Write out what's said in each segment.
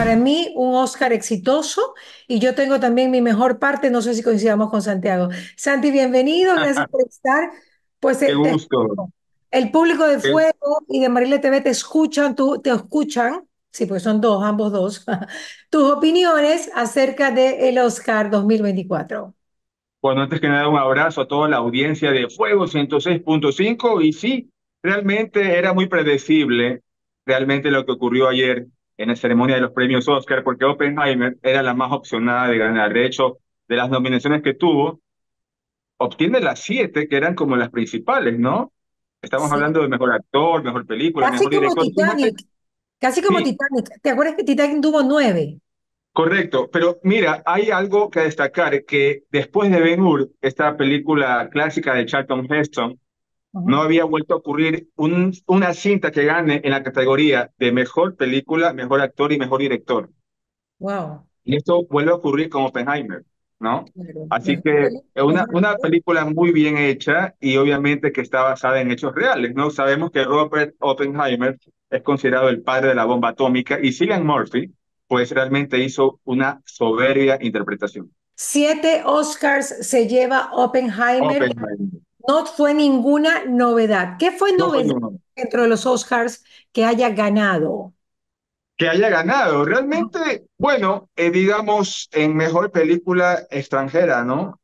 Para mí, un Oscar exitoso y yo tengo también mi mejor parte, no sé si coincidamos con Santiago. Santi, bienvenido, gracias por estar. Pues Qué gusto. el público de Qué- Fuego y de Marile TV te escuchan, te escuchan, sí, pues son dos, ambos dos, tus opiniones acerca del Oscar 2024. Bueno, antes que nada, un abrazo a toda la audiencia de Fuego 106.5. Y sí, realmente era muy predecible realmente lo que ocurrió ayer en la ceremonia de los premios Oscar, porque Oppenheimer era la más opcionada de ganar. De hecho, de las nominaciones que tuvo, obtiene las siete que eran como las principales, ¿no? Estamos Sí, hablando de mejor actor, mejor película, casi mejor como director. Fíjate, Titanic, casi como sí, Titanic. ¿Te acuerdas que Titanic tuvo 9? correcto, pero mira, hay algo que destacar, que después de Ben-Hur, esta película clásica de Charlton Heston, no había vuelto a ocurrir una cinta que gane en la categoría de mejor película, mejor actor y mejor director. Wow, Y esto vuelve a ocurrir con Oppenheimer, ¿no? claro. Así Mejor que película, es mejor una actor. película muy bien hecha y obviamente que está basada en hechos reales, ¿no? Sabemos que Robert Oppenheimer es considerado el padre de la bomba atómica y Cillian Murphy, pues realmente hizo una soberbia interpretación. 7 Oscars se lleva Oppenheimer. Oppenheimer. No fue ninguna novedad. ¿Qué fue No fue novedad uno. dentro de los Oscars que haya ganado? Que haya ganado. Realmente, bueno, digamos, en mejor película extranjera, ¿no?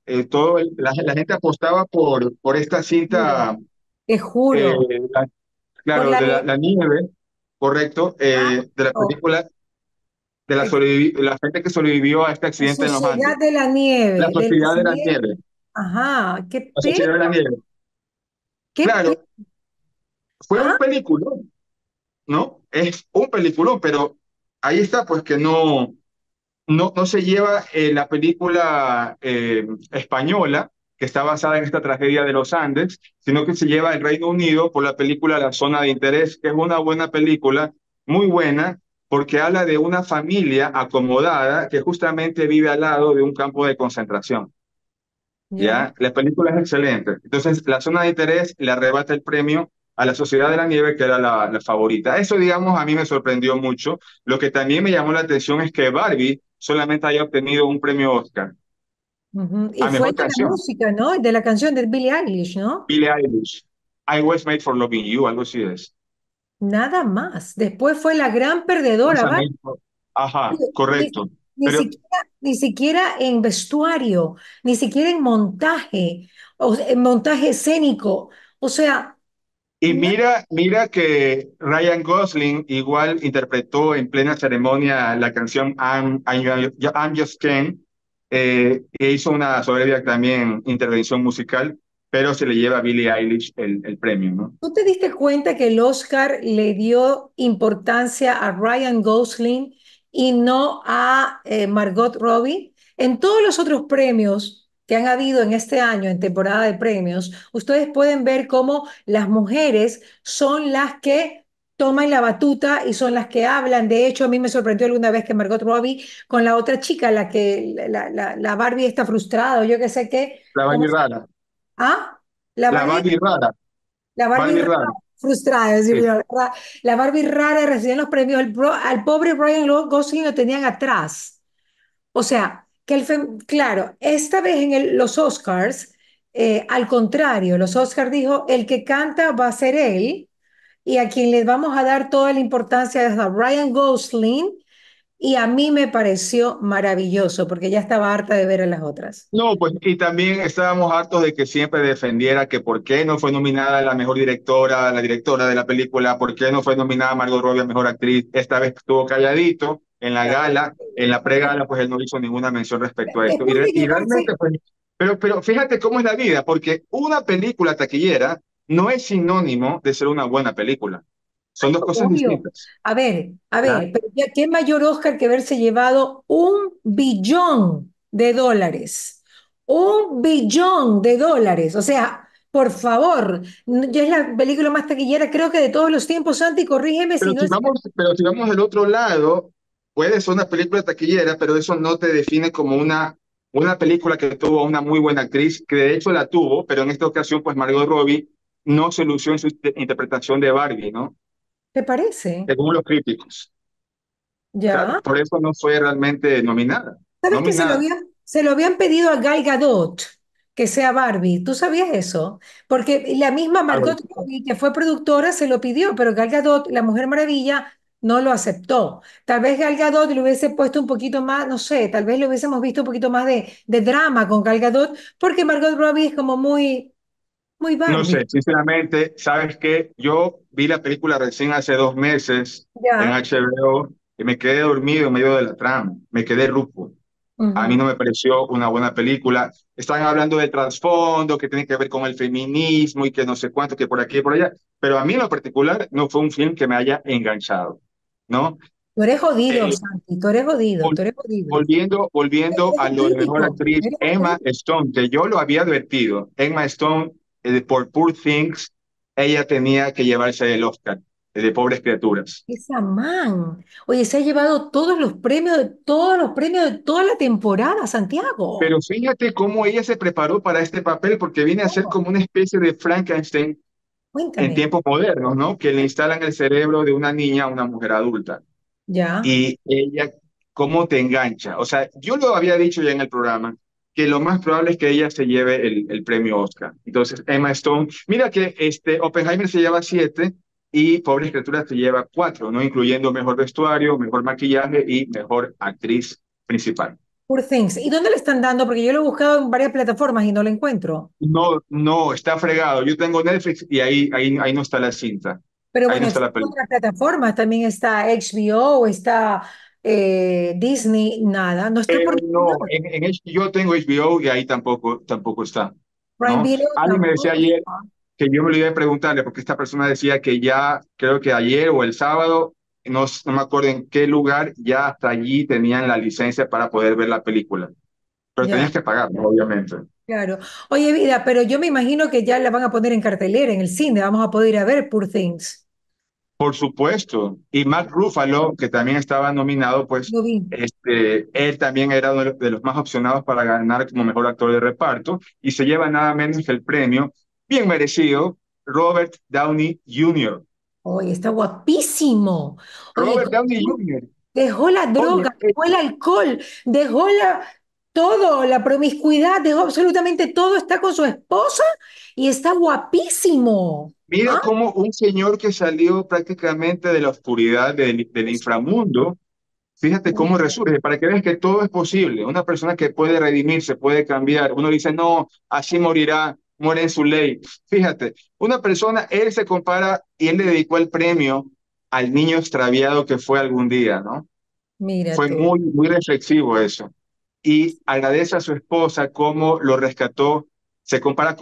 La gente apostaba por esta Juro, cinta, te eh, juro. la- Por claro, la de de la nieve, correcto, de la oh, película de eh, la gente que sobrevivió a este la accidente en los Andes. Sociedad de la La Nieve, de la Sociedad de la nieve. Nieve. Ajá, qué La pena, Sociedad de la Nieve. qué pena. Claro, fue un Ah, peliculón, ¿no? Es un peliculón, pero ahí está, pues que no se lleva la película española, que está basada en esta tragedia de los Andes, sino que se lleva el Reino Unido por la película La Zona de Interés, que es una buena película, muy buena, porque habla de una familia acomodada que justamente vive al lado de un campo de concentración. ya. ¿Ya? La película es excelente. Entonces, La Zona de Interés le arrebata el premio a La Sociedad de la Nieve, que era la favorita. Eso, digamos, a mí me sorprendió mucho. Lo que también me llamó la atención es que Barbie solamente haya obtenido un premio Oscar Ujú. Y a fue mejor de la canción. música, ¿no? De la canción de Billie Eilish, ¿no? Billie Eilish. I was made for loving you, algo así es. Nada más. Después fue la gran perdedora, ¿va? Ajá, Ni, correcto. ni Pero siquiera, ni siquiera en vestuario, ni siquiera en montaje, o en montaje escénico. O sea, y na- mira que Ryan Gosling igual interpretó en plena ceremonia la canción I'm Just Ken, e hizo una soberbia también intervención musical, pero se le lleva a Billie Eilish el premio, ¿no? ¿tú te diste cuenta que el Oscar le dio importancia a Ryan Gosling y no a Margot Robbie? En todos los otros premios que han habido en este año, en temporada de premios, ustedes pueden ver cómo las mujeres son las que toman la batuta y son las que hablan. De hecho, a mí me sorprendió alguna vez que Margot Robbie con la otra chica, la Barbie está frustrada o yo qué sé qué, La ¿cómo Barbie se rara, ¿Ah? La la Barbie Barbie rara, la Barbie Barbie rara, rara. frustrada, es decir, Sí. la Barbie rara recibió los premios, al pobre Ryan Gosling lo tenían atrás. O sea, que claro, esta vez en los Oscars, al contrario, los Oscars dijo, el que canta va a ser él, y a quien le vamos a dar toda la importancia es a Ryan Gosling, y a mí me pareció maravilloso, porque ya estaba harta de ver a las otras. No, pues, y también estábamos hartos de que siempre defendiera que por qué no fue nominada la mejor directora, la directora de la película, por qué no fue nominada Margot Robbie a mejor actriz. Esta vez estuvo calladito en la gala, en la pregala, pues él no hizo ninguna mención respecto a esto. Después de Y llevarse realmente, pues, pero fíjate cómo es la vida, porque una película taquillera no es sinónimo de ser una buena película. Son dos cosas obvio. distintas. A ¿Ya? ver, pero ¿qué mayor Oscar que haberse llevado 1 billón de dólares? 1 billón de dólares. O sea, por favor, ya es la película más taquillera, creo que de todos los tiempos. Santi, corrígeme si no es. Pero si vamos del otro lado, puede ser una película taquillera, pero eso no te define como una película que tuvo una muy buena actriz, que de hecho la tuvo, pero en esta ocasión, pues Margot Robbie no se lució en su interpretación de Barbie, ¿no? ¿Te parece? Según los críticos. Claro, ya. por eso no fue realmente nominada. ¿Sabes que Nominada. se lo habían pedido a Gal Gadot que sea Barbie? ¿Tú sabías eso? Porque la misma A ver, Margot Robbie, que fue productora, se lo pidió, pero Gal Gadot, la Mujer Maravilla, no lo aceptó. Tal vez Gal Gadot le hubiese puesto un poquito más, no sé, tal vez le hubiésemos visto un poquito más de drama con Gal Gadot, porque Margot Robbie es como muy no Barbie. sé, sinceramente, ¿sabes qué? Yo vi la película recién hace 2 meses en Ya. HBO y me quedé dormido en medio de la trama, me quedé rufo. A mí Ujú. no me pareció una buena película. Están hablando del trasfondo que tiene que ver con el feminismo y que no sé cuánto, que por aquí y por allá, pero a mí en lo particular no fue un film que me haya enganchado, ¿no? Tú eres jodido, Eh, Santi, tú eres jodido, tú vol- eres jodido. volviendo Eres a un lo de mejor crítico, actriz, eres un Emma crítico. Stone, que yo lo había advertido, Emma Stone, por Poor Things, ella tenía que llevarse el Oscar, de Pobres Criaturas. Esa man. Oye, se ha llevado todos los premios de toda la temporada, Santiago. Pero fíjate cómo ella se preparó para este papel, porque viene a ser ¿Cómo? como una especie de Frankenstein en Cuéntame. tiempos modernos, ¿no? Que le instalan el cerebro de una niña a una mujer adulta. Ya. Y ella, ¿cómo te engancha? O sea, yo lo había dicho ya en el programa, que lo más probable es que ella se lleve el premio Oscar. Entonces, Emma Stone, mira que Oppenheimer se lleva 7 y Pobres Criaturas se lleva 4, ¿no? Incluyendo mejor vestuario, mejor maquillaje y mejor actriz principal. Poor Things. ¿Y dónde le están dando? Porque yo lo he buscado en varias plataformas y no lo encuentro. No, no, está fregado. Yo tengo Netflix y ahí no está la cinta. Pero Ahí no bueno, está está la en película. otras plataformas. También está HBO, está Disney, nada. No está por ningún No, lado. yo tengo HBO y ahí tampoco está, Prime ¿no? Video Alguien me decía tampoco ayer está. que yo me olvidé de preguntarle, porque esta persona decía que ya, creo que ayer o el sábado, no me acuerdo en qué lugar, ya hasta allí tenían la licencia para poder ver la película. Pero Ya, tenías que pagar, ¿no? Obviamente. claro. Oye, vida, pero yo me imagino que ya la van a poner en cartelera, en el cine. Vamos a poder ir a ver Poor Things. Por supuesto. Y Mark Ruffalo, que también estaba nominado, pues Lo vi. él también era uno de los más opcionados para ganar como mejor actor de reparto y se lleva nada menos que el premio, bien merecido, Robert Downey Jr. Oye, está guapísimo. Oye, Robert Downey Jr. dejó la Oye, droga, dejó el alcohol, dejó todo, la promiscuidad, dejó absolutamente todo. Está con su esposa y está guapísimo. mira ¿Ah? cómo un señor que salió prácticamente de la oscuridad del inframundo. Fíjate cómo resurge, para que veas que todo es posible. Una persona que puede redimirse, puede cambiar. Uno dice, no, así morirá, muere en su ley. Fíjate, una persona, él se compara y él le dedicó el premio al niño extraviado que fue algún día, ¿no? Mira Fue tú. muy reflexivo eso. Y agradece a su esposa cómo lo rescató. Se compara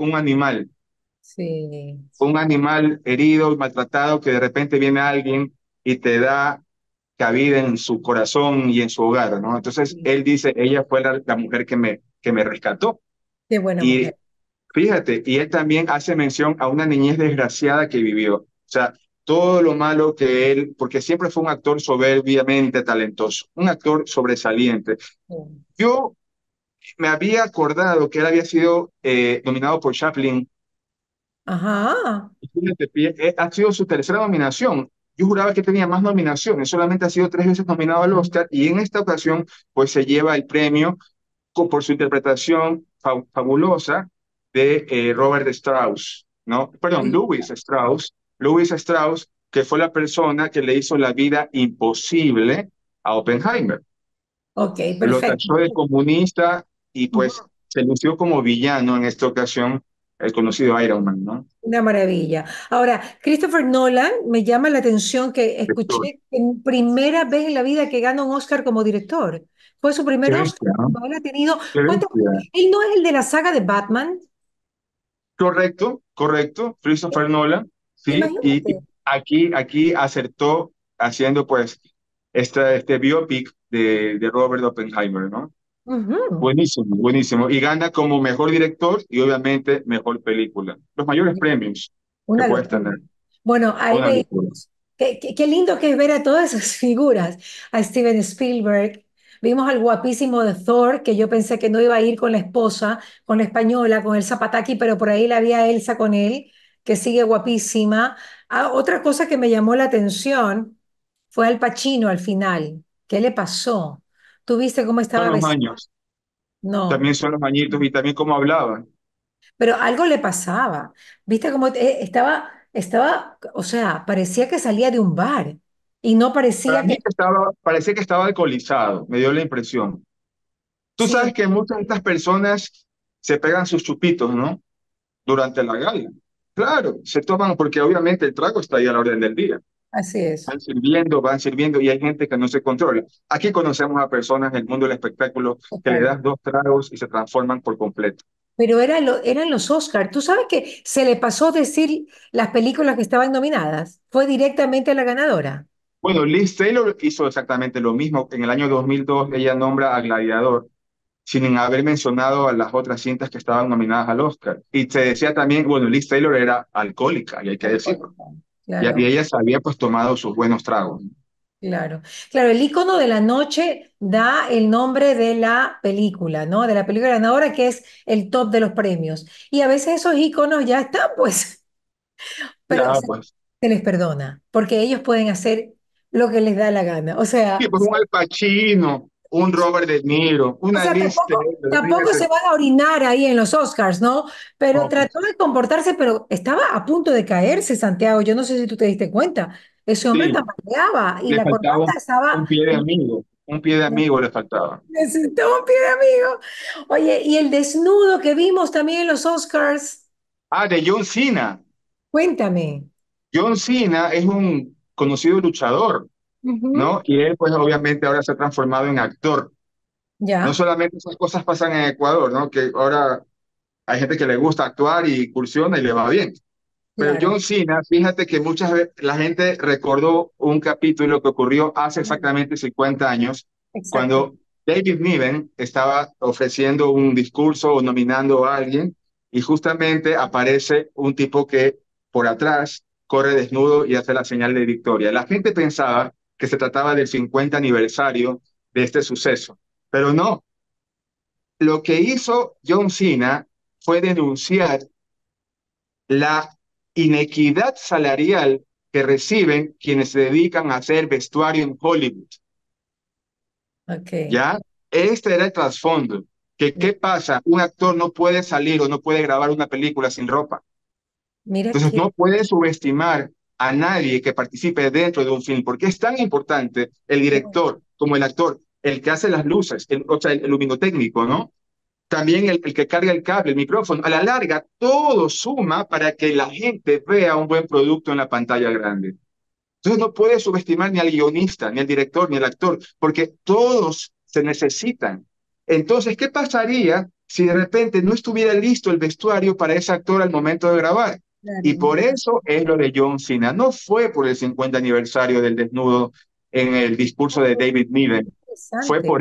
Sí, con un animal herido, maltratado, que de repente viene alguien y te da cabida en su corazón y en su hogar, ¿no? Entonces, sí. él dice, ella fue la mujer que me rescató. Qué buena Y mujer. fíjate, y él también hace mención a una niñez desgraciada que vivió. O sea, todo lo malo que él, porque siempre fue un actor soberbiamente talentoso, un actor sobresaliente. Sí. Yo me había acordado que él había sido nominado por Chaplin. Ajá. Fíjate, ha sido su tercera nominación. Yo juraba que tenía más nominaciones, solamente ha sido 3 veces nominado al Oscar y en esta ocasión pues se lleva el premio por su interpretación fabulosa de Robert Strauss, ¿no? Perdón, Oye, Louis Strauss, que fue la persona que le hizo la vida imposible a Oppenheimer. ok, Lo perfecto. tachó de comunista y pues se lució como villano en esta ocasión, el conocido Iron Man, ¿no? Una maravilla. Ahora, Christopher Nolan me llama la atención que escuché en primera vez en la vida que gana un Oscar como director. Fue su Qué primer Oscar. bestia, ¿no? ¿No? Él ha tenido, Qué cuéntame, bestia. él no es el de la saga de Batman. Correcto, correcto. Christopher Nolan, sí, Imagínate. y aquí acertó haciendo pues este biopic de Robert Oppenheimer, ¿no? Ujú. Buenísimo, buenísimo. Y gana como mejor director y obviamente mejor película. Los mayores premios que Una puedes locura. tener. Bueno, ahí Una locura. veíamos. Qué lindo que es ver a todas esas figuras. A Steven Spielberg. Vimos al guapísimo de Thor, que yo pensé que no iba a ir con la esposa, con la española, con el Zapataki, pero por ahí la vi a Elsa con él, que sigue guapísima. Ah, otra cosa que me llamó la atención fue Al Pacino al final. ¿Qué le pasó? ¿Tú viste cómo Son estaba los vestida? años, No, también son los añitos y también cómo hablaban. pero algo le pasaba. ¿Viste cómo estaba, o sea, parecía que salía de un bar y no Para parecía mí que, que estaba, parecía que estaba alcoholizado, me dio la impresión. Tú sí, sabes que muchas de estas personas se pegan sus chupitos, ¿no? Durante la gala. Claro, se toman porque obviamente el trago está ahí a la orden del día. así es. Van sirviendo y hay gente que no se controla. Aquí conocemos a personas en el mundo del espectáculo que le Total. das dos tragos y se transforman por completo. Pero eran los Oscars. ¿Tú sabes que se le pasó decir las películas que estaban nominadas? Fue directamente a la ganadora. Bueno, Liz Taylor hizo exactamente lo mismo. En el año 2002 ella nombra a Gladiador sin haber mencionado a las otras cintas que estaban nominadas al Oscar. Y se decía también, bueno, Liz Taylor era alcohólica, y hay que decirlo. Y Claro, ella se había pues tomado sus buenos tragos. claro. Claro, el icono de la noche da el nombre de la película, ¿no? De la película ganadora, que es el top de los premios. Y a veces esos iconos ya están, pues, pero Ya, pues. se les perdona, porque ellos pueden hacer lo que les da la gana. Sí, pues un Al Pacino, un Robert De Niro, O una sea, Liz Taylor, tampoco se fíjate. van a orinar ahí en los Oscars, ¿no? Pero No, trató pues, de comportarse, pero estaba a punto de caerse, Santiago. Yo no sé si tú te diste cuenta. Ese hombre sí, tambaleaba y le la faltaba corbata estaba... un pie de amigo, un pie de amigo le faltaba. Necesitaba un pie de amigo. Oye, y el desnudo que vimos también en los Oscars. Ah, de John Cena. Cuéntame. John Cena es un conocido luchador, Ujú. ¿no? Y él, pues obviamente ahora se ha transformado en actor. No Ya, solamente esas cosas pasan en Ecuador, ¿no? Que ahora hay gente que le gusta actuar y incursiona y le va bien. Pero claro. John Cena, fíjate que muchas veces la gente recordó un capítulo que ocurrió hace exactamente 50 años, Exacto. cuando David Niven estaba ofreciendo un discurso o nominando a alguien, y justamente aparece un tipo que por atrás corre desnudo y hace la señal de victoria. La gente pensaba que se trataba del 50 aniversario de este suceso, pero no. Lo que hizo John Cena fue denunciar la inequidad salarial que reciben quienes se dedican a hacer vestuario en Hollywood. Ok. ¿Ya? Este era el trasfondo. Que, ¿qué pasa? Un actor no puede salir o no puede grabar una película sin ropa. Mira Entonces que... no puede subestimar a nadie que participe dentro de un film, porque es tan importante el director como el actor, el que hace las luces, o sea, el luminotécnico, ¿no? También el que carga el cable, el micrófono. A la larga, todo suma para que la gente vea un buen producto en la pantalla grande. Entonces no puedes subestimar ni al guionista, ni al director, ni al actor, porque todos se necesitan. Entonces, ¿qué pasaría si de repente no estuviera listo el vestuario para ese actor al momento de grabar? Y Claro, por mira, eso es lo de John Cena. No fue por el 50 aniversario del desnudo en el discurso de David Niven. Fue interesante.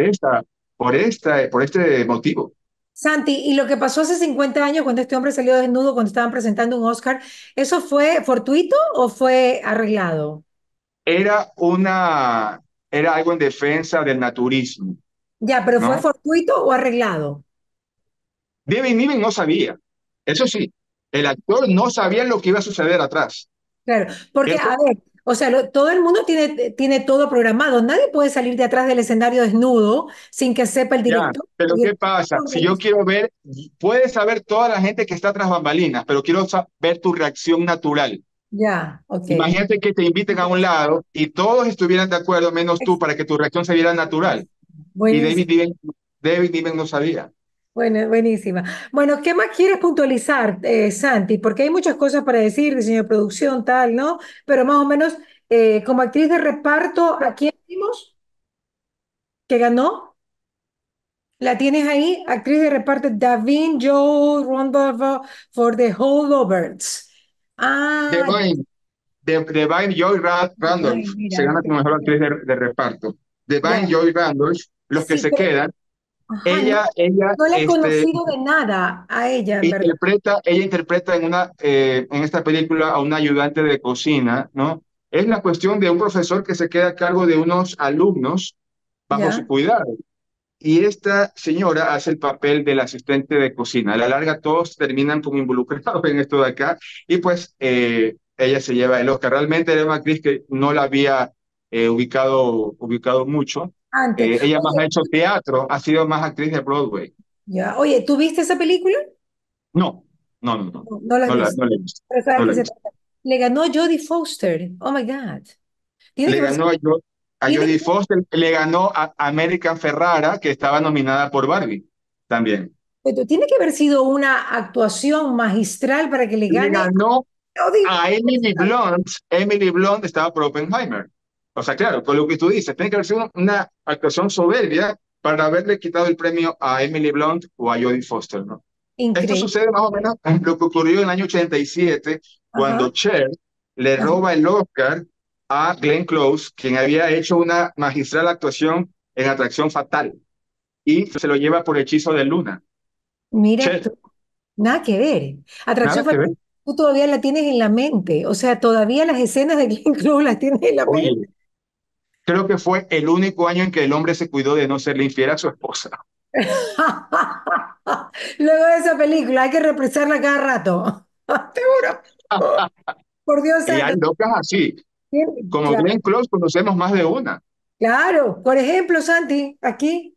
por este motivo. Santi, ¿y lo que pasó hace 50 años cuando este hombre salió desnudo cuando estaban presentando un Oscar, eso fue fortuito o fue arreglado? Era una, era algo en defensa del naturismo, Ya, pero ¿fue ¿no? fortuito o arreglado? David Niven no sabía. Eso sí, el actor no sabía lo que iba a suceder atrás. Claro, porque, Eso a ver, o sea, todo el mundo tiene todo programado. Nadie puede salir de atrás del escenario desnudo sin que sepa el ya. director. Pero Y el ¿qué pasa? Si yo organista. quiero ver, puedes saber toda la gente que está tras bambalinas, pero quiero ver tu reacción natural. Ya, ok. Imagínate que te inviten a un lado y todos estuvieran de acuerdo, menos tú, para que tu reacción se viera natural. Y Buenísimo. David Niven no sabía. Bueno, buenísima. Bueno, ¿qué más quieres puntualizar, Santi? Porque hay muchas cosas para decir, diseño de producción, tal, ¿no? Pero más o menos, como actriz de reparto, ¿a quién vimos que ganó? ¿La tienes ahí? Actriz de reparto, Davine Joe Rondolph for The Holdovers. Ah, Divine, Divine Joy Randolph ay, se mira, gana como mejor actriz de reparto. ya, Divine Joy Randolph, los que sí, se pero, quedan, ajá, no, ella, no la he conocido de nada a ella, en verdad. ella interpreta en esta película a una ayudante de cocina, ¿no? Es la cuestión de un profesor que se queda a cargo de unos alumnos bajo su Ya, cuidado. Y esta señora hace el papel del asistente de cocina. A la larga todos terminan como involucrados en esto de acá y pues ella se lleva el Oscar. Realmente era una actriz que no la había ubicado mucho, Antes. Ella más ha Oye, hecho teatro, ha sido más actriz de Broadway. ya. Oye, ¿tú viste esa película? No, no, no, no, No, no la has visto. no la he visto, Pero no sabes la que he se visto. trata. Le ganó Jodie Foster. Oh my God. Tiene Le que verse. ganó a Tiene Jodie que, Foster, le ganó a American Ferrara, que estaba nominada por Barbie también. tiene que haber sido una actuación magistral para que le Le gane ganó Jodie a Emily Foster. Blunt. Emily Blunt estaba por Oppenheimer. O sea, claro, con lo que tú dices, tiene que haber sido una actuación soberbia para haberle quitado el premio a Emily Blunt o a Jodie Foster, ¿no? Esto Increíble. sucede más o menos en lo que ocurrió en el año 87, Ajá. cuando Cher le Ajá. roba el Oscar a Glenn Close, quien había hecho una magistral actuación en Atracción Fatal, y se lo lleva por Hechizo de Luna. Mira, Cher, nada que ver. Atracción nada que ver. Fatal, tú todavía la tienes en la mente. O sea, todavía las escenas de Glenn Close las tienes en la mente. Oye, creo que fue el único año en que el hombre se cuidó de no serle infiel a su esposa. Luego de esa película hay que represarla cada rato. Te juro. Por Dios Y hay santo. locas así. Como Claro, Glenn Close conocemos más de una. claro. Por ejemplo, Santi, aquí.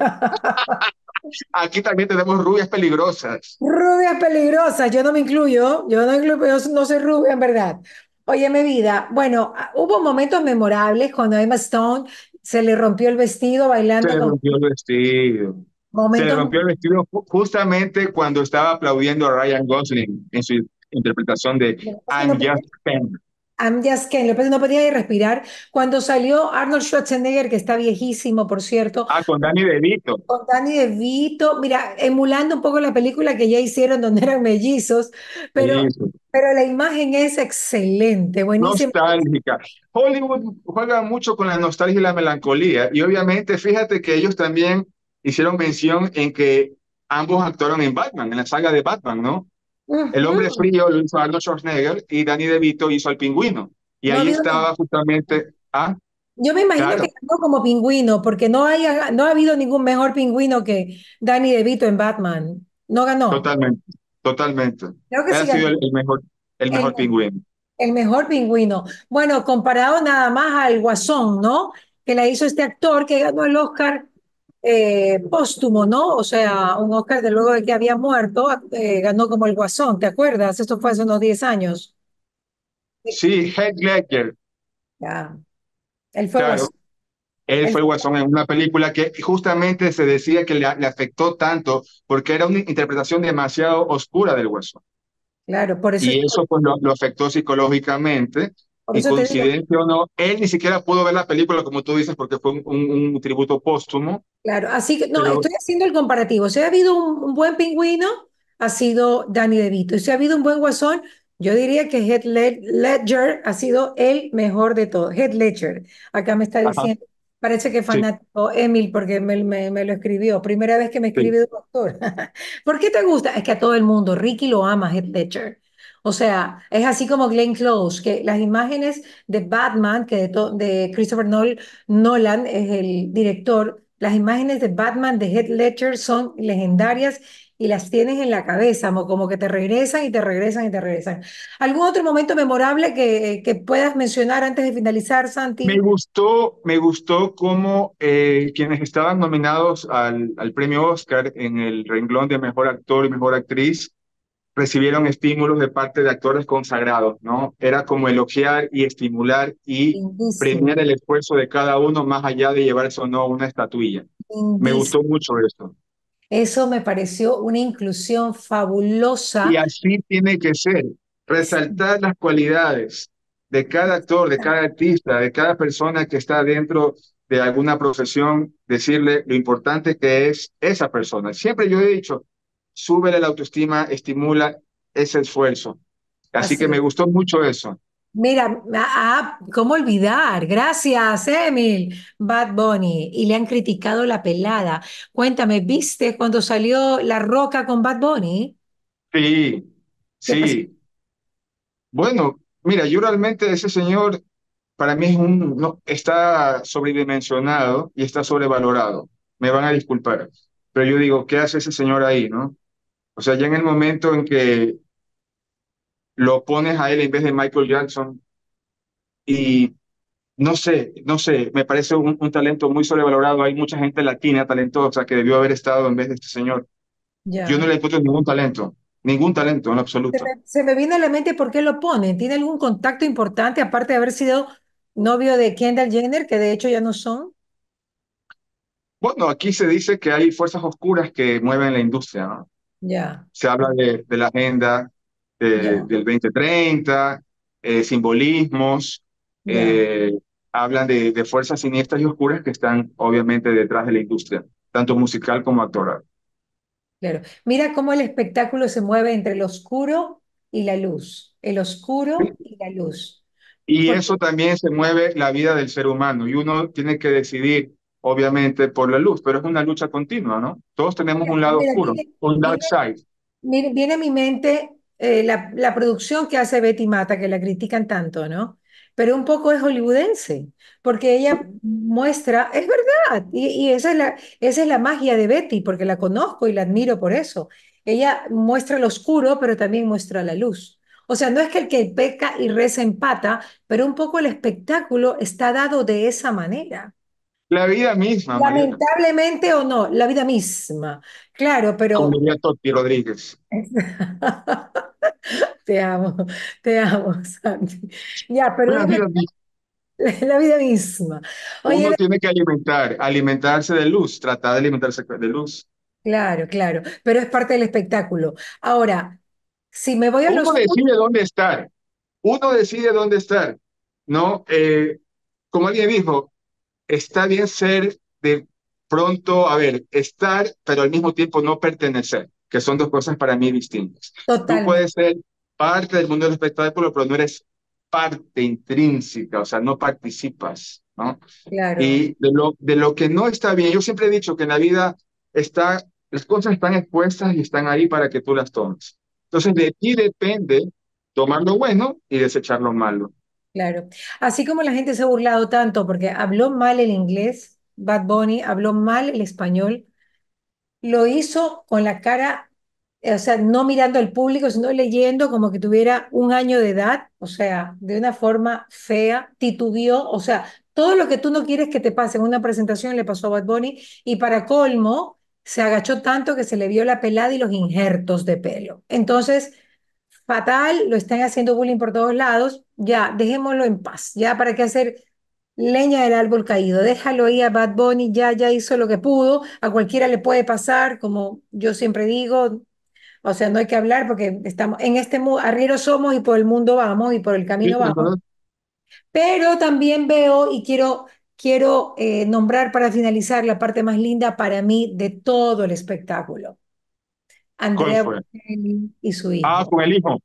Aquí también tenemos rubias peligrosas. Rubia peligrosa, yo no me incluyo, yo no incluyo, yo no soy rubia en verdad. Óyeme vida, bueno, hubo momentos memorables cuando a Emma Stone se le rompió el vestido Se bailando le con rompió el vestido. Se le momentos. rompió el vestido justamente cuando estaba aplaudiendo a Ryan Gosling en su interpretación de Es que I'm no Just podía, Ken. I'm just Ken, López no podía ni respirar. Cuando salió Arnold Schwarzenegger, que está viejísimo, por cierto, Ah, con Danny DeVito. con Danny DeVito, mira, emulando un poco la película que ya hicieron donde eran mellizos, pero, Eso. pero la imagen es excelente, buenísima. Nostálgica. Hollywood juega mucho con la nostalgia y la melancolía. Y obviamente, fíjate que ellos también hicieron mención en que ambos actuaron en Batman, en la saga de Batman, ¿no? El hombre Ujú. frío lo hizo Arnold Schwarzenegger y Danny DeVito hizo al pingüino. Y No ha ahí habido estaba justamente, ah, Yo me imagino que claro, ganó como pingüino, porque no ha habido ningún mejor pingüino que Danny DeVito en Batman. No ganó. totalmente, totalmente. Creo que Él sí ha sido ganó el el, mejor pingüino. el mejor pingüino. Bueno, comparado nada más al Guasón, ¿no? Que la hizo este actor que ganó el Oscar póstumo, ¿no? O sea, un Oscar de luego de que había muerto, ganó como el Guasón, ¿te acuerdas? Esto fue hace unos 10 años. Sí, Heath Ledger, Ya, él fue claro. Guasón. Él Él fue Guasón en una película que justamente se decía que le afectó tanto porque era una interpretación demasiado oscura del Guasón. claro, por eso, Y eso pues lo afectó psicológicamente. por Y eso te digo. coincidencia o no, él ni siquiera pudo ver la película, como tú dices, porque fue un tributo póstumo. Claro, así que no, Pero estoy haciendo el comparativo. Si ha habido un buen pingüino, ha sido Danny DeVito. Y si ha habido un buen guasón, yo diría que Ledger ha sido el mejor de todos. Heath Ledger, acá me está ajá, diciendo, parece que sí, fanático Emil, porque me lo escribió. Primera vez que me sí. escribe un doctor. ¿Por qué te gusta? Es que a todo el mundo, Ricky lo ama, Heath Ledger. O sea, es así como Glenn Close, que las imágenes de Batman, de Christopher Nolan es el director. Las imágenes de Batman de Heath Ledger son legendarias y las tienes en la cabeza, como que te regresan y te regresan y te regresan. ¿Algún otro momento memorable que puedas mencionar antes de finalizar, Santi? Me gustó cómo quienes estaban nominados al premio Oscar en el renglón de mejor actor y mejor actriz recibieron estímulos de parte de actores consagrados, ¿no? Era como elogiar y estimular y Lindísimo, premiar el esfuerzo de cada uno más allá de llevarse o no una estatuilla. Me lindísimo. gustó mucho eso. Eso me pareció una inclusión Y fabulosa. así tiene que ser, resaltar las cualidades de cada actor, de cada artista, de cada persona que está dentro de alguna profesión, decirle lo importante que es esa persona. Siempre yo he dicho, súbele la autoestima, estimula ese esfuerzo. Así que Así me es. gustó mucho eso. Mira, ¿cómo olvidar? Gracias, Emil. Bad Bunny. Y le han criticado la pelada. Cuéntame, ¿viste cuando salió La Roca con Bad Bunny? Sí, ¿Qué pasó? sí. Bueno, mira, yo realmente ese señor para mí es no, está sobredimensionado y está sobrevalorado. Me van a disculpar, pero yo digo, ¿qué hace ese señor ahí, no? O sea, ya en el momento en que lo pones a él en vez de Michael Jackson y no sé, me parece un talento muy sobrevalorado. Hay mucha gente latina talentosa que debió haber estado en vez de este señor. Yo no Ya. le encuentro ningún talento en lo absoluto. Se me viene a la mente por qué lo ponen. ¿Tiene algún contacto importante aparte de haber sido novio de Kendall Jenner, que de hecho ya no son? Bueno, aquí se dice que hay fuerzas oscuras que mueven la industria, ¿no? Ya, Se habla de la agenda ya, del 2030, simbolismos, ya. eh, hablan de fuerzas siniestras y oscuras que están obviamente detrás de la industria, tanto musical como actoral. Claro. Mira cómo el espectáculo se mueve entre el oscuro y la luz. El oscuro y la luz. Y Porque, eso también se mueve la vida del ser humano y uno tiene que decidir, obviamente, por la luz, pero es una lucha continua, ¿no? Todos tenemos un lado mira, oscuro, un dark viene, side. viene a mi mente la producción que hace Betty Mata, que la critican tanto, ¿no? Pero un poco es hollywoodense, porque ella muestra, es verdad, y esa es la magia de Betty, porque la conozco y la admiro por eso. Ella muestra lo oscuro, pero también muestra la luz. O sea, no es que el que peca y reza empata, pero un poco el espectáculo está dado de esa manera. La vida misma, Mariela, Lamentablemente o no, la vida misma. Claro, como pero diría Totti Rodríguez. te amo, te amo, Santi. Ya, pero La dime, vida misma. la vida misma. Oye, Uno tiene que alimentarse de luz, tratar de alimentarse de luz. claro, claro, pero es parte del espectáculo. Ahora, si me voy a Uno los... decide dónde estar, uno decide dónde estar, ¿no? Como alguien dijo, está bien ser de pronto, a ver, estar, pero al mismo tiempo no pertenecer, que son dos cosas para mí distintas. Tú Totalmente, puedes ser parte del mundo del espectáculo, pero no eres parte intrínseca, o sea, no participas, ¿no? claro, Y de lo que no está bien, yo siempre he dicho que en la vida está, las cosas están expuestas y están ahí para que tú las tomes. Entonces, de ti depende tomar lo bueno y desechar lo malo. claro. Así como la gente se ha burlado tanto porque habló mal el inglés, Bad Bunny habló mal el español. Lo hizo con la cara, o sea, no mirando al público, sino leyendo como que tuviera un año de edad, o sea, de una forma fea, titubeó, o sea, todo lo que tú no quieres que te pase en una presentación le pasó a Bad Bunny y para colmo se agachó tanto que se le vio la pelada y los injertos de pelo. Entonces, fatal, lo están haciendo bullying por todos lados, ya, dejémoslo en paz, ya para qué hacer leña del árbol caído, déjalo ahí a Bad Bunny, ya hizo lo que pudo, a cualquiera le puede pasar, como yo siempre digo, o sea, no hay que hablar porque estamos en este mundo, arrieros somos y por el mundo vamos y por el Sí, camino es vamos, verdad. pero también veo y quiero nombrar para finalizar la parte más linda para mí de todo el espectáculo, ¿Cuál Andrea fue? Bocelli y su Ah, hijo. con el hijo.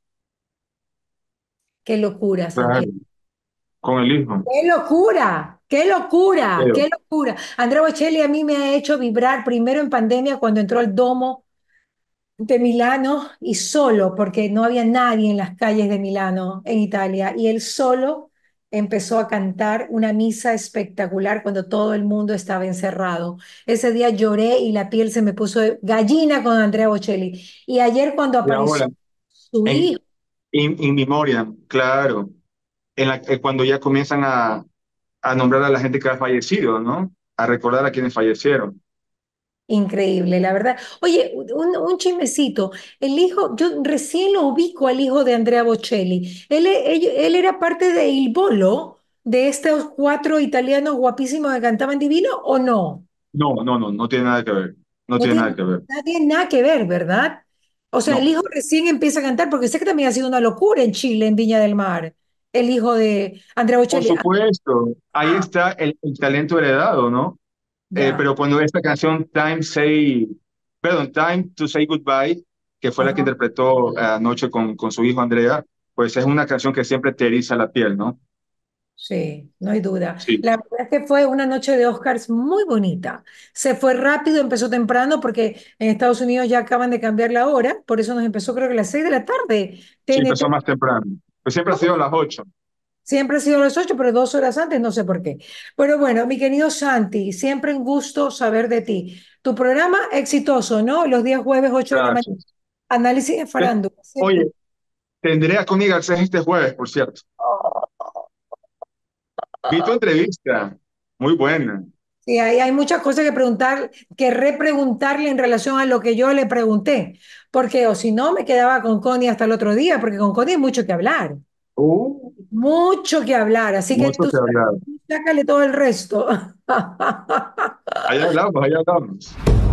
Qué locura, Claro, Santiago. con el hijo. ¡Qué locura! ¡Qué locura! Pero, ¡Qué locura! Andrea Bocelli a mí me ha hecho vibrar primero en pandemia cuando entró al Domo de Milano y solo, porque no había nadie en las calles de Milano, en Italia, y él solo empezó a cantar una misa espectacular cuando todo el mundo estaba encerrado. Ese día lloré y la piel se me puso de gallina con Andrea Bocelli. Y ayer cuando y ahora, apareció su en hijo, in memoriam, claro, cuando ya comienzan a nombrar a la gente que ha fallecido, ¿no? A recordar a quienes fallecieron. increíble, la verdad. Oye, un chismecito. El hijo, yo recién lo ubico al hijo de Andrea Bocelli. Él era parte de Il Bolo, de estos cuatro italianos guapísimos que cantaban divino, ¿o no? No, no, no, no tiene nada que ver. No tiene nada que ver. No tiene nada que ver, ¿verdad? O sea, el No. hijo recién empieza a cantar, porque sé que también ha sido una locura en Chile, en Viña del Mar. El hijo de Andrea Por Bocelli. supuesto, ahí Ah, está el talento heredado, ¿no? ya. Pero cuando esta canción Time to Say Goodbye, que fue la que Ajá. interpretó anoche con su hijo Andrea, pues es una canción que siempre te eriza la piel, ¿no? Sí, no hay duda. Sí, La verdad es que fue una noche de Oscars muy bonita. Se fue rápido, empezó temprano porque en Estados Unidos ya acaban de cambiar la hora, por eso nos empezó creo que a las 6 de la tarde. sí, empezó TNT, más temprano. Pues siempre ha sido a las 8. siempre ha sido a las 8, pero 2 horas antes, no sé por qué. Pero bueno, mi querido Santi, siempre un gusto saber de ti. Tu programa exitoso, ¿no? Los días jueves, 8 de la mañana. Gracias. Análisis de farándula. Siempre. Oye, tendré a Connie Garcés este jueves, por cierto. Vi tu entrevista, muy buena. Sí, hay muchas cosas que preguntar, que repreguntarle en relación a lo que yo le pregunté, porque o si no me quedaba con Connie hasta el otro día, porque con Connie hay Uh, mucho que hablar, así que mucho que hablar. sácale todo el resto. Ahí hablamos, ahí hablamos.